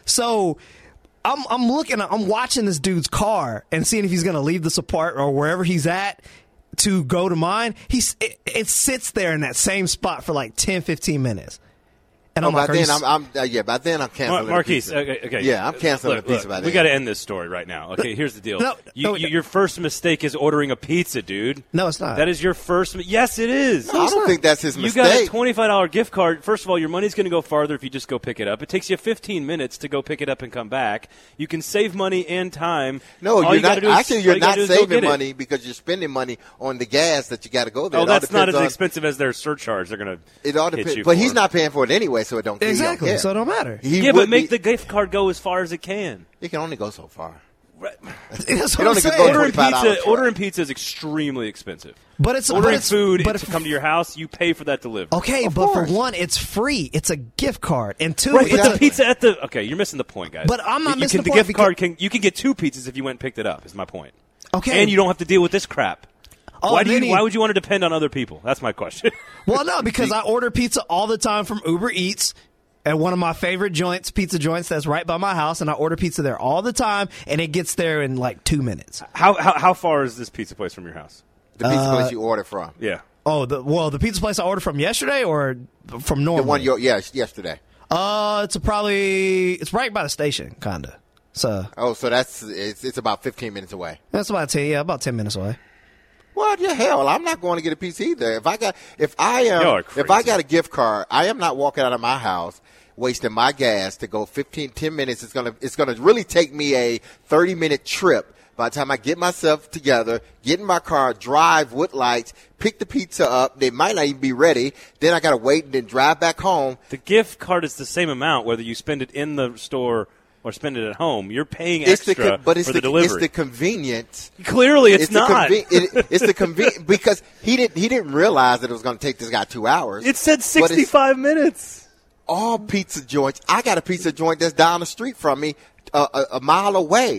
So I'm I'm looking, I'm watching this dude's car and seeing if he's going to leave this apartment or wherever he's at to go to mine. He's it, it sits there in that same spot for like ten, fifteen minutes. And oh, I'm by like, then, you... I'm, I'm uh, yeah. By then, I'm canceling. Mar- Marquise, the okay, okay, yeah, I'm canceling look, the pizza. Look, by then, we got to end this story right now. Okay, here's the deal. No, you, no, you, your first mistake is ordering a pizza, dude. No, it's not. That is your first. Yes, it is. No, I don't think that's his you mistake. You got a twenty-five dollars gift card. First of all, your money's going to go farther if you just go pick it up. It takes you fifteen minutes to go pick it up and come back. You can save money and time. No, all you're you not. Do is, actually, you're you not saving money it. because you're spending money on the gas that you got to go there. Oh, it that's not as on, expensive as their surcharge. They're going to. It all depends. You but for. he's not paying for it anyway, so it don't. Exactly. Don't so it don't matter. He yeah, but make be, the gift card go as far as it can. It can only go so far. Right. That's what it I'm saying. Ordering pizza, ordering pizza is extremely expensive. But it's ordering but it's, food but to come to your house. You pay for that delivery. Okay, of but course. for one, it's free. It's a gift card, and two, right, but it's the a, pizza at the okay, you're missing the point, guys. But I'm not you missing can, the, the point gift card. Can you can get two pizzas if you went and picked it up? Is my point. Okay, and you don't have to deal with this crap. Oh, why do you? He, why would you want to depend on other people? That's my question. Well, no, because I order pizza all the time from Uber Eats. At one of my favorite joints, pizza joints that's right by my house, and I order pizza there all the time, and it gets there in like two minutes. How how, how far is this pizza place from your house? The pizza uh, place you order from. Yeah. Oh, the well, the pizza place I ordered from yesterday, or from normally? The one, you, yeah, yesterday. Uh, it's a probably it's right by the station, kinda. So. Oh, so that's it's it's about fifteen minutes away. That's about ten. Yeah, about ten minutes away. Well, yeah, hell, I'm not going to get a pizza either. If I got, if I am, if I got a gift card, I am not walking out of my house wasting my gas to go fifteen, ten minutes. It's gonna, it's gonna really take me a thirty minute trip. By the time I get myself together, get in my car, drive with lights, pick the pizza up. They might not even be ready. Then I gotta wait and then drive back home. The gift card is the same amount whether you spend it in the store or spend it at home. You're paying it's extra the, but it's for the, the delivery. It's the convenience. Clearly, it's, it's not. The conven- it, it's the convenience because he didn't. He didn't realize that it was going to take this guy two hours. It said sixty-five minutes. All pizza joints. I got a pizza joint that's down the street from me, uh, a, a mile away.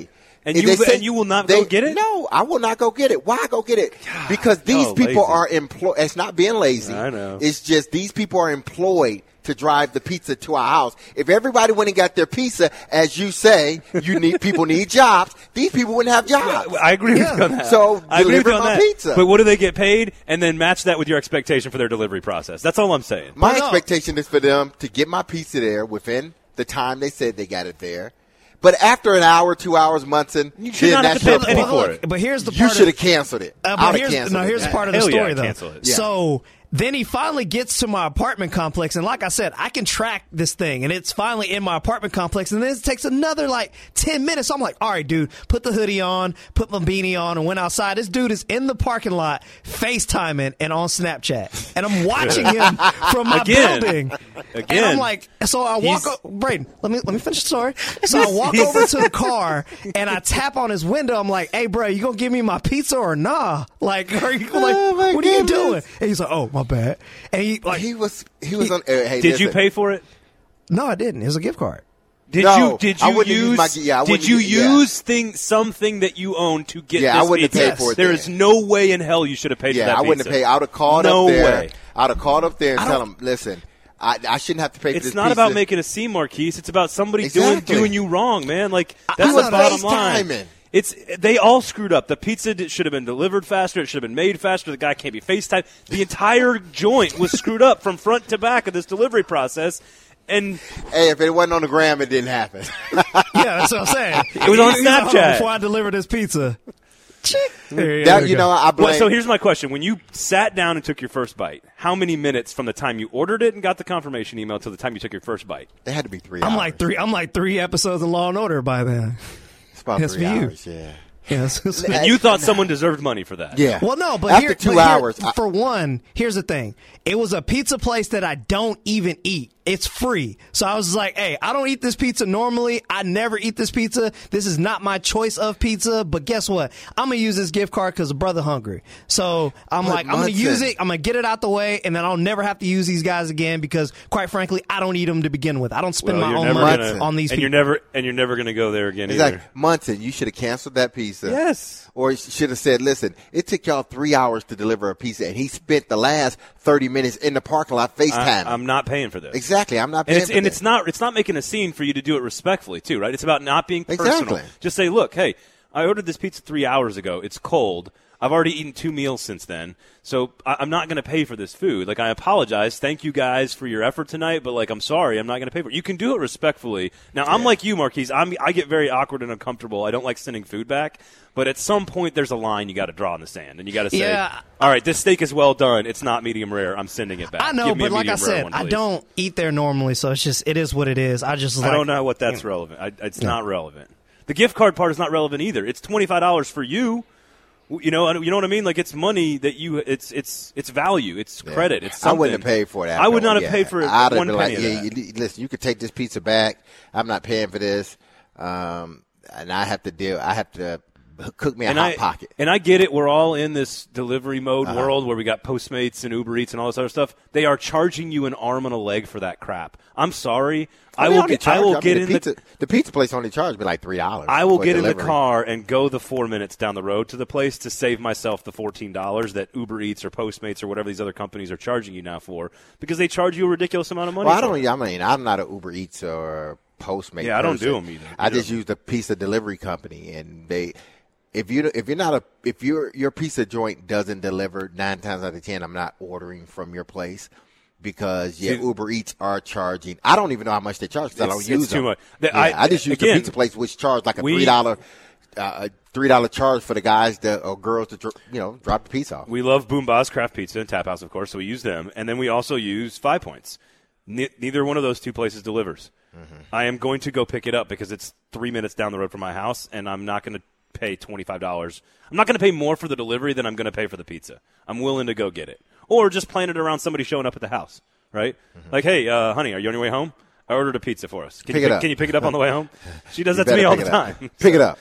And If you they say- and you will not they- go get it? No, I will not go get it. Why go get it? God, because these y'all people lazy. are employed. It's not being lazy. I know. It's just these people are employed to drive the pizza to our house. If everybody went and got their pizza, as you say, you need people need jobs. These people wouldn't have jobs. I agree with you on that. So I agree with deliver you on my that. pizza. But what do they get paid? And then match that with your expectation for their delivery process. That's all I'm saying. My Well, no. expectation is for them to get my pizza there within the time they said they got it there. But after an hour, two hours, Munson, You should then not have that's to pay your a penny fault. for look, it. But here's the You part should of- have canceled it. Uh, I but would have here's, canceled no, it. here's the part of the Hell yeah, story, though. cancel it. Yeah. So then he finally gets to my apartment complex, and like I said, I can track this thing, and it's finally in my apartment complex, and then it takes another like ten minutes. I'm like, all right, dude, put the hoodie on, put my beanie on, and went outside. This dude is in the parking lot, FaceTiming and on Snapchat, and I'm watching him from my Again. building. Again. And I'm like, so I walk, He's- o- Braden, let me let me finish the story. So I walk over to the car and I tap on his window. I'm like, hey, bro, you gonna give me my pizza or nah? Like, are you like, Oh, my what are you goodness. doing? And he's like, oh, my bad. And he like, He was he was on. Uh, hey, Did you listen. pay for it? no, I didn't. It was a gift card. Did No, you did I you wouldn't use use my- yeah, I did wouldn't you use- yeah. use thing something that you own to get Yeah, this I wouldn't have pizza? paid for it There then. is no way in hell you should have paid for Yeah, that I wouldn't pizza. have paid. I would have called no up there. way. I would have called up there and I tell don't- them, listen, I, I shouldn't have to pay for It's this not pizza. about making a scene, Marquise. It's about somebody Exactly. doing doing you wrong, man. Like that's I'm the not bottom line. FaceTiming. It's they all screwed up. The pizza did, should have been delivered faster. It should have been made faster. The guy can't be FaceTime. The entire joint was screwed up from front to back of this delivery process. And Hey, if it wasn't on the gram, it didn't happen. Yeah, that's what I'm saying. It was on He's like, hold Snapchat. before I deliver this pizza. Chick. There, that, there we you go. know, I blame. well, so here's my question: when you sat down and took your first bite, how many minutes from the time you ordered it and got the confirmation email to the time you took your first bite? it had to be three. I'm hours. like three. I'm like three episodes of Law and Order by then. It's about That's three for you. hours. Yeah. Yes. And you thought someone deserved money for that? Yeah. Well, no, but after here, two but here- hours, I- for one, here's the thing: it was a pizza place that I don't even eat. It's free, so I was like, "Hey, I don't eat this pizza normally. I never eat this pizza. This is not my choice of pizza." But guess what? I'm gonna use this gift card because the brother hungry. So I'm But like, I'm gonna Munson- use it. I'm gonna get it out the way, and then I'll never have to use these guys again because, quite frankly, I don't eat them to begin with. I don't spend Well, my you're own never money gonna, on these and people. you're never and you're never going to go there again It's either. like, Munson, you should have canceled that pizza. Yes. Or you should have said, listen, it took y'all three hours to deliver a pizza, and he spent the last thirty minutes in the parking lot I, FaceTiming. I'm not paying for this. Exactly. I'm not And paying it's for and this. it's not it's not making a scene for you to do it respectfully too, right? It's about not being personal. Exactly. Just say, look, hey, I ordered this pizza three hours ago. It's cold. I've already eaten two meals since then, so I, I'm not going to pay for this food. Like, I apologize. Thank you guys for your effort tonight, but like, I'm sorry, I'm not going to pay for it. You can do it respectfully. Now, I'm like you, Marquise. I'm I get very awkward and uncomfortable. I don't like sending food back, but at some point, there's a line you got to draw in the sand, and you got to say, Yeah. all right, this steak is well done. It's not medium rare. I'm sending it back. I know, Give me a but like I medium rare said, one, I please. don't eat there normally, so it's just it is what it is. I just was I like, don't know what that's relevant. I, it's not relevant. The gift card part is not relevant either. It's twenty-five dollars for you. You know, you know what I mean? Like, it's money that you. It's it's it's value. It's credit. It's I something. wouldn't have paid for that. I would not have Yeah. paid for I'd have one been penny like, of yeah, that. you, listen, you could take this pizza back. I'm not paying for this, um, and I have to deal. I have to cook me a and hot I, pocket. And I get it. We're all in this delivery mode Uh-huh. world where we got Postmates and Uber Eats and all this other stuff. They are charging you an arm and a leg for that crap. I'm sorry. I, mean, will only get. I charge- will mean, get the in pizza, the. the pizza place only charged me like three dollars. I will for get in delivery. the car and go the four minutes down the road to the place to save myself the fourteen dollars that Uber Eats or Postmates or whatever these other companies are charging you now for, because they charge you a ridiculous amount of money. Well, I for don't. it. I mean, I'm not an Uber Eats or Postmates. Yeah, I don't person. do 'em either. I Either just of 'em. use the pizza delivery company, and they. If you if you're not a if your your pizza joint doesn't deliver nine times out of ten, I'm not ordering from your place. Because yeah, See, Uber Eats are charging. I don't even know how much they charge because I It's- don't it's use too them. much. The- Yeah, I- I, just use again, the pizza place, which charge like a we- three dollar, uh, a three dollar charge for the guys that or girls to dr- you know drop the pizza off. We love Boom Boss Craft Pizza and Tap House, of course, so we use them. And then we also use Five Points. Ne- neither one of those two places delivers. Mm-hmm. I am going to go pick it up because it's three minutes down the road from my house, and I'm not going to pay twenty-five dollars. I'm not going to pay more for the delivery than I'm going to pay for the pizza. I'm willing to go get it. Or just plan it around somebody showing up at the house, right? Mm-hmm. Like, hey, uh, honey, are you on your way home? I ordered a pizza for us. Can Pick you it pick, up. Can you pick it up on the way home? She does You that to me better all pick the it up. time. Pick it up,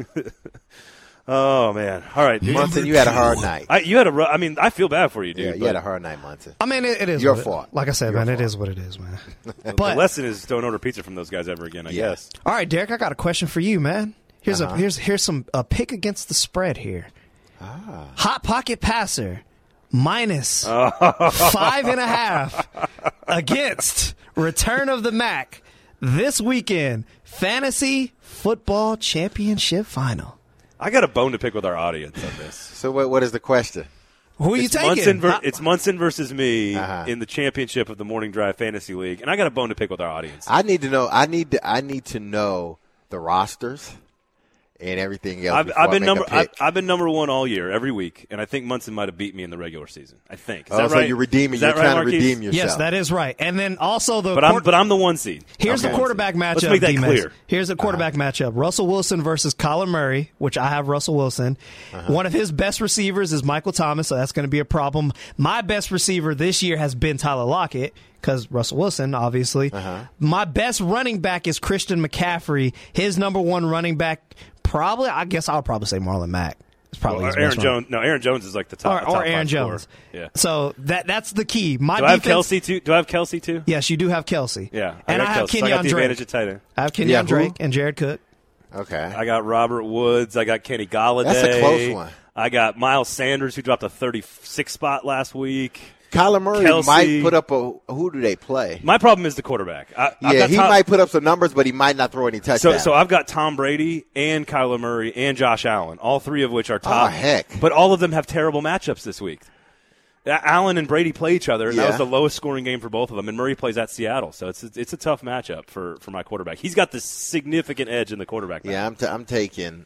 Oh, man. All right, dude. Munson. You had a hard night. I, you had a. ru- I mean, I feel bad for you, dude. Yeah, you but had a hard night, Munson. I mean, it, it is Your what it- fault. Like I said, Your man, it fault. is what it is, man. the But lesson is don't order pizza from those guys ever again. I Yeah. guess. all right, Derek, I got a question for you, man. Here's Uh-huh. a here's here's some a pick against the spread here. Ah. Hot pocket passer minus five and a half against return of the Mac this weekend. Fantasy football championship final. I got a bone to pick with our audience on this. So what what is the question? Who are you It's taking? Munson, ver- I- it's Munson versus me Uh-huh. in the championship of the Morning Drive Fantasy League, and I got a bone to pick with our audience. I need to know. I need to. I need to know the rosters and everything else. I've, before I've I been make number a I've, pick. I've been number one all year, every week, and I think Munson might have beat me in the regular season. I think. Is Oh, that so right? you're redeeming. Is that You're right, trying to Marquise? redeem yourself. yes, that is right. And then also the But I'm quar- but I'm the one seed. here's Okay. the quarterback matchup. Let's make that D-Max. clear. Here's the quarterback matchup: Russell Wilson versus Kyler Murray, which I have Russell Wilson. Uh-huh. One of his best receivers is Michael Thomas, so that's going to be a problem. My best receiver this year has been Tyler Lockett because Russell Wilson, obviously. Uh-huh. My best running back is Christian McCaffrey. His number one running back, probably, I guess I'll probably say Marlon Mack. It's probably Or his Aaron best runner. Jones. No, Aaron Jones is like the top. Or, top or Aaron five Jones. scorer. Yeah. So that that's the key. My Do I have defense, Kelsey too? Do I have Kelsey too? Yes, you do have Kelsey. Yeah. and got I have Kelsey. So I Kenyon got the Drake. advantage of tight end. I have Kenyon Yeah, who? Drake and Jared Cook. Okay. I got Robert Woods. I got Kenny Galladay. That's a close one. I got Miles Sanders, who dropped a thirty-six spot last week. Kyler Murray Kelsey. might put up a. Who do they play? My problem is the quarterback. I, I've Yeah, got he Tom, might put up some numbers, but he might not throw any So, touchdowns. so I've got Tom Brady and Kyler Murray and Josh Allen, all three of which are top. Oh, heck. But all of them have terrible matchups this week. A- Allen and Brady play each other, and that Yeah. was the lowest scoring game for both of them. And Murray plays at Seattle, so it's it's a tough matchup for, for my quarterback. He's got the significant edge in the quarterback. yeah, I'm, t- I'm taking.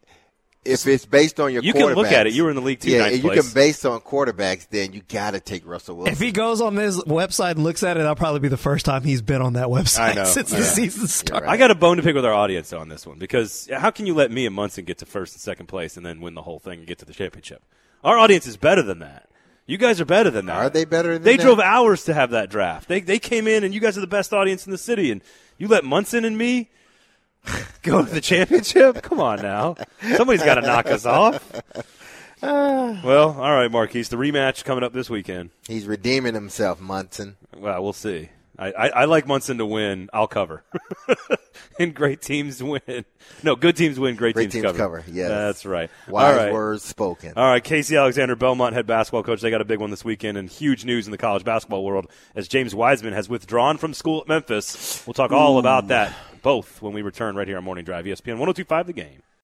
If it's based on your, You can look quarterbacks- at it. You were in the league too, Yeah, ninth if you place. can base on quarterbacks, then you got to take Russell Wilson. If he goes on this website and looks at it, that'll probably be the first time he's been on that website I know. since Yeah. the season started. right. I got a bone to pick with our audience on this one because how can you let me and Munson get to first and second place and then win the whole thing and get to the championship? Our audience is better than that. You guys are better than that. Are they better than They that? drove hours to have that draft. They they came in and you guys are the best audience in the city, and you let Munson and me go to the championship? Come on now. Somebody's got to knock us off. Well, all right, Marquise. The rematch coming up this weekend. He's redeeming himself, Munson. Well, we'll see. I, I, I like Munson to win. I'll cover. And great teams win. No, good teams win. Great, Great teams, teams cover, yes. That's right. Wise All right. words spoken. All right, Casey Alexander, Belmont head basketball coach. They got a big one this weekend, and huge news in the college basketball world as James Wiseman has withdrawn from school at Memphis. We'll talk all about that, both when we return right here on Morning Drive, E S P N one oh two point five The Game.